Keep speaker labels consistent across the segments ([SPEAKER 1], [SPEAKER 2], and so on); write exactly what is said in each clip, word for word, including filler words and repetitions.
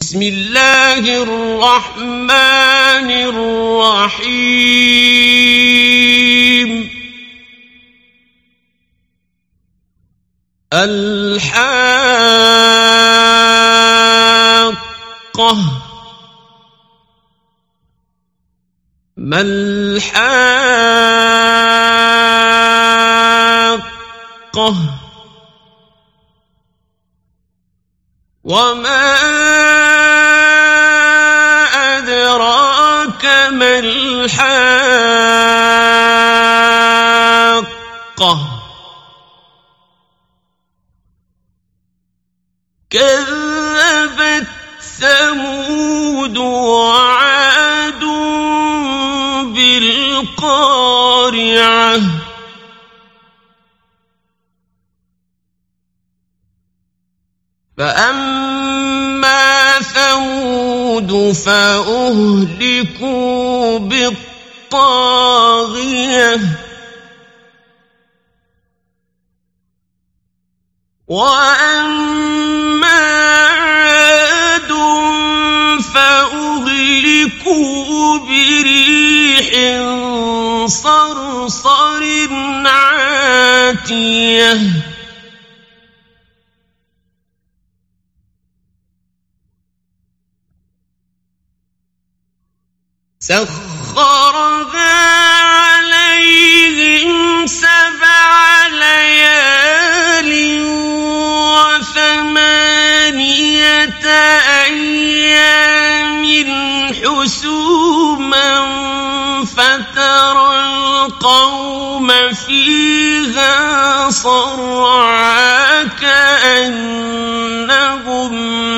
[SPEAKER 1] بسم الله الرحمن الرحيم الحاقة ما الحاقة وما أدراك ما الحاقة كذبت ثمود وعاد بالقارعة فأما ثمود فأهلكوا بالطاغية وأما عاد فأهلكوا بريح صرصر عاتية سخرها عليهم سبع ليال وثمانية أيام حسوما فترى القوم فيها صرعى كأنهم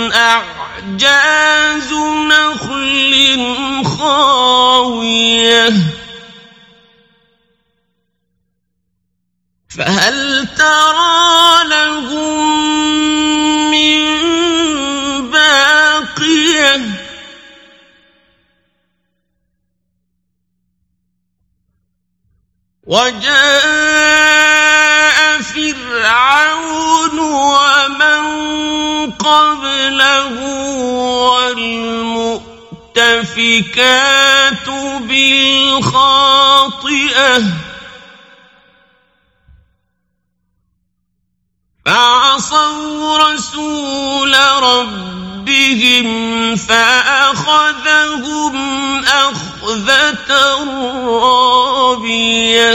[SPEAKER 1] أعجاز نخل خاوية فهل ترى لهم من باقية وجاء فرعون ومن قبله والمؤتفكات بالخاطئة فعصوا رسول ربهم فأخذهم أخذة رابية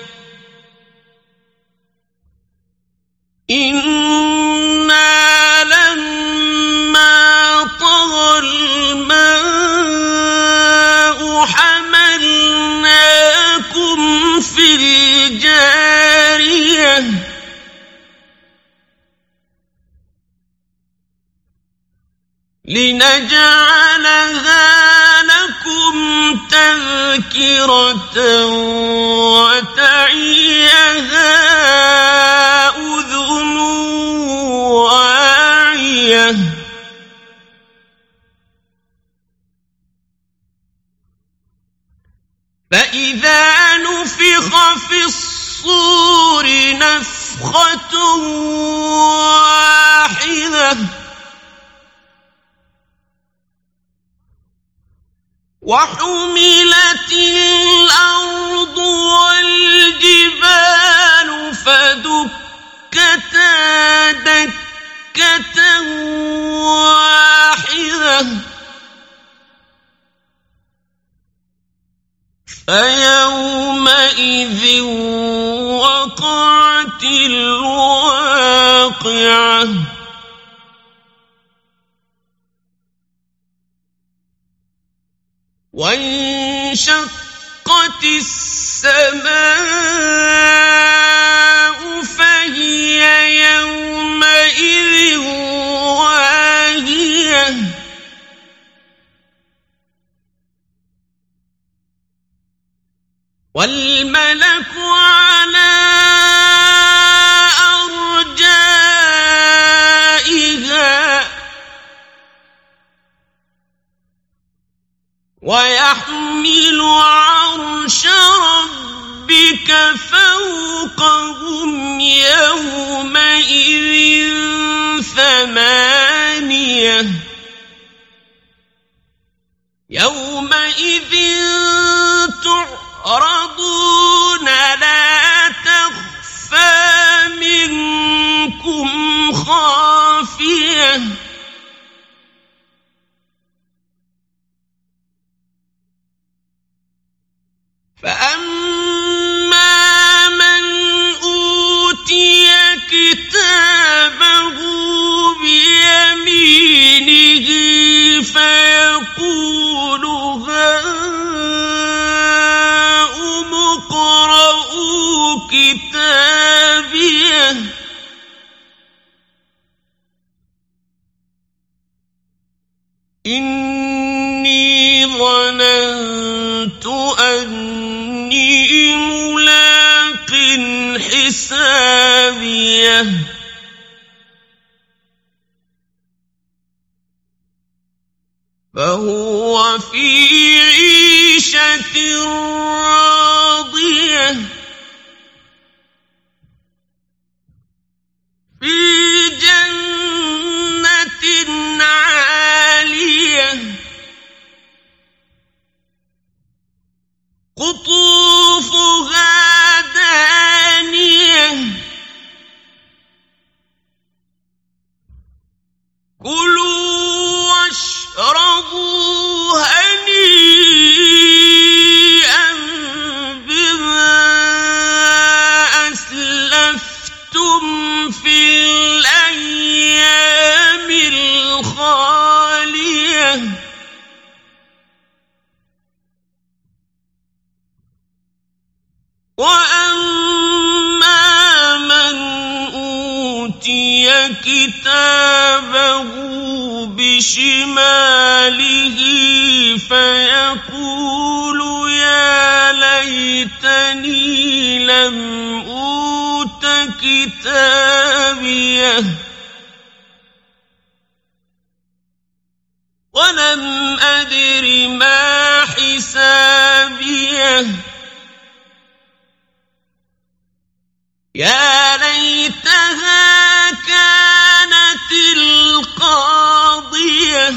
[SPEAKER 1] إنا لما طغى الماء حملناكم في الجارية لنجعلها لكم تذكرة وتعيها أذن واعية فإذا نفخ في الصور نفخة واحدة وحملت الأرض والجبال فدكتا دكة واحدة فيومئذ وقعت الواقعة وانشقت السماء فهي يومئذ واهية والملك على أرجائها ويحمل عرش ربك فوقهم يومئذ ثمانية يومئذ تعرضون لا تخفى منكم خافية فأما من أوتي كتابه بيمينه فيقول هاؤم اقرءوا كتابيه إني ظننت أني ملاق حسابيه فهو في عيشة راضية في جنة عالية قطوفها دانية كلوا واشربوا هنيئا بما أسلفتم في الأيام الخالية وأما من أوتي كتابه بشماله فيقول يا ليتني لم أوت كتابيه ولم أدر ما حسابيه يا ليتها كانت القاضية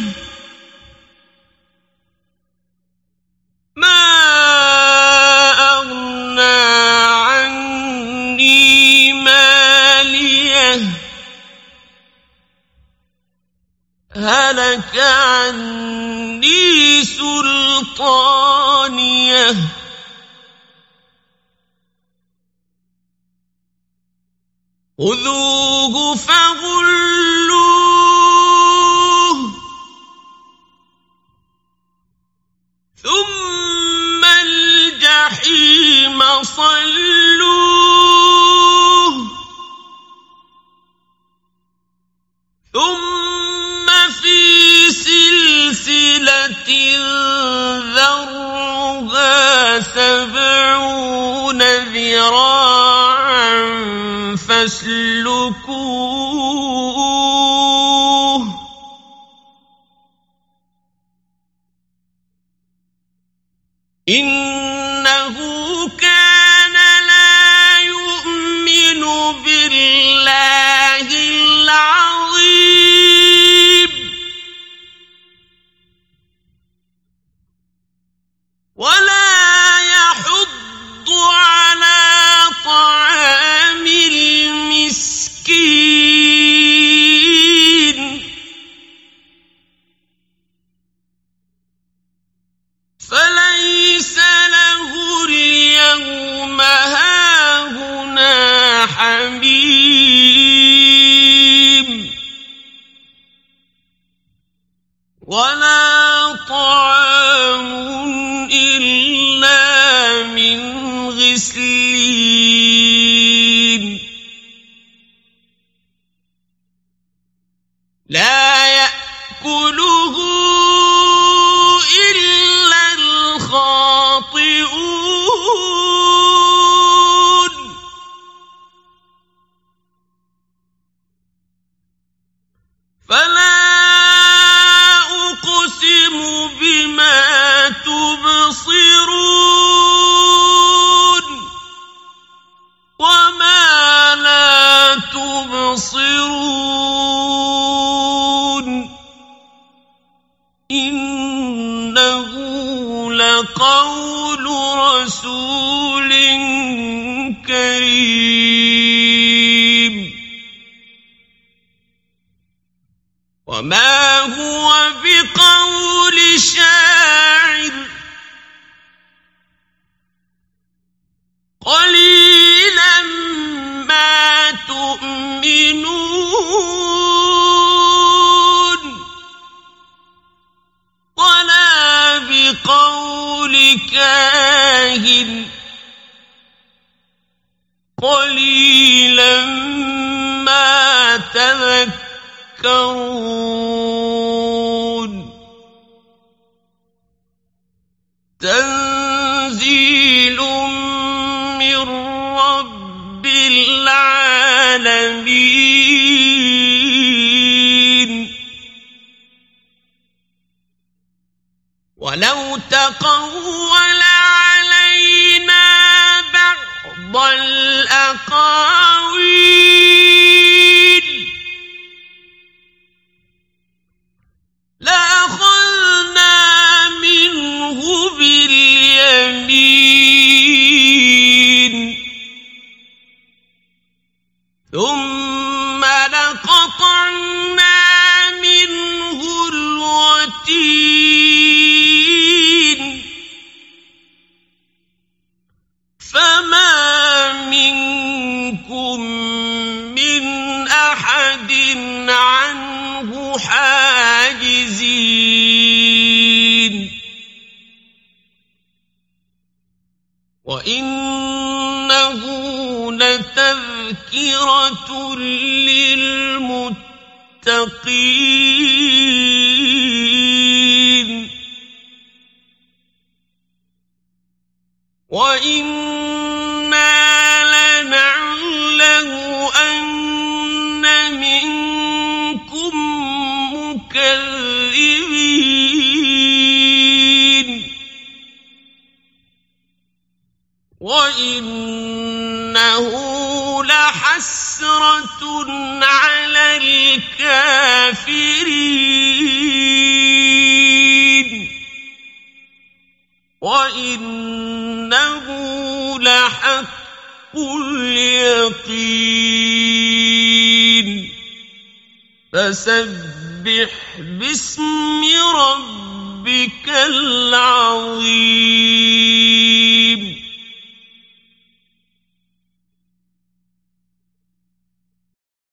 [SPEAKER 1] ما أغنى عني ماليه هلك عني سلطانيه خذوه فغلوه ثم الجحيم صلوه ثم في سلسلة ذرعها سبعون ذراعا فاسلكوه إنه كان لا يؤمن بالله العظيم ولا يحض على طعام المسكين فليس له اليوم هاهنا حميم ولا طعام إلا من غسلين لا يأكله إلا الخاطئون فلا أقسم بما تبصرون وما لا تبصرون إنه لَقَوْلُ رَسُولٍ كَرِيمٍ وَمَا هُوَ بِقَوْلِ شَاعِرٍ قَلِيلًا مَا تُؤْمِنُونَ وَلَا بِقَوْلِ كَاهِنٍ قَلِيلًا مَا تَذَكَّرُونَ تَنزِيلٌ مِّن رَّبِّ الْعَالَمِينَ وَلَوْ تَقَوَّلَ عَلَيْنَا بَعْضَ الْأَقَاوِيلِ لَأَخَذْنَا مِنْهُ بِالْيَمِينِ ثُمَّ لَقَطَعْنَا مِنْهُ الْوَتِينَ فَمَا مِنكُم مِّنْ أَحَدٍ عَنْهُ حَاجِزِينَ وَإِنَّهُ لَتَذْكِرَةٌ لِّلْمُتَّقِينَ وَإِنَّا لَنَعْلَمُ أَنَّ مِنكُم مُّكَذِّبِينَ وَإِنَّهُ لَحَسْرَةٌ عَلَى الْكَافِرِينَ وَإِنَّهُ لَحَقُّ الْيَقِينِ فَسَبِّحْ بِاسْمِ رَبِّكَ الْعَظِيمِ